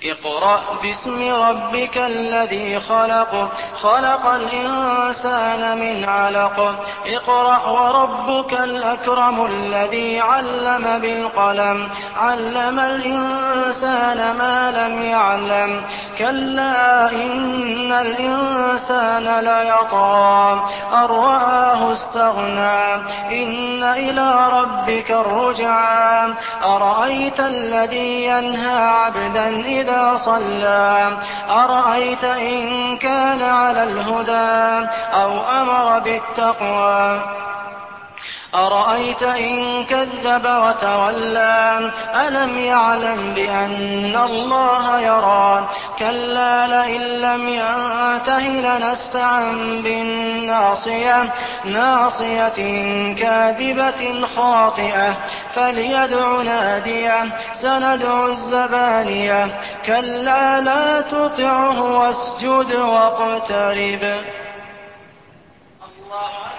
اقرأ باسم ربك الذي خلق خلق الإنسان من علق اقرأ وربك الأكرم الذي علم بالقلم علم الإنسان ما لم يعلم كلا إن الإنسان ليطغى أن رآه استغنى إن إلى ربك الرجعى أرأيت الذي ينهى عبدا إذا صلى أرأيت إن كان على الهدى أو أمر بالتقوى أرأيت إن كذب وتولى ألم يعلم بأن الله يرى كلا لئن لم ينته لنسفعا بالناصية ناصية كاذبة خاطئة فليدع ناديه سندع الزبانية كلا لا تطعه واسجد واقترب. الله